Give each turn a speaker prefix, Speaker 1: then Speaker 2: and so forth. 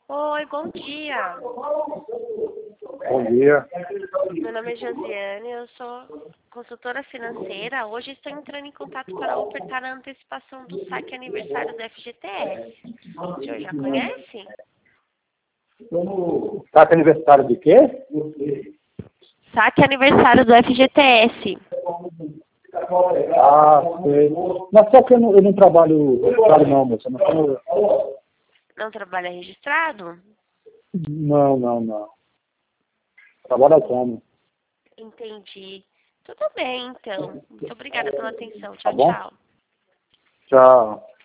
Speaker 1: Oi, bom dia.
Speaker 2: Bom dia.
Speaker 1: Meu nome é Josiane, eu sou consultora financeira. Hoje estou entrando em contato para ofertar a antecipação do saque aniversário do FGTS. O senhor já conhece?
Speaker 2: Tá com aniversário de quê?
Speaker 1: Saque aniversário do FGTS.
Speaker 2: Ah, sei. Mas só que eu não trabalho não, moça.
Speaker 1: Não trabalha registrado?
Speaker 2: Não. Trabalho autônomo.
Speaker 1: Entendi. Tudo bem, então. Muito obrigada pela atenção.
Speaker 2: Tá
Speaker 1: Tchau,
Speaker 2: bom?
Speaker 1: tchau.
Speaker 2: Tchau.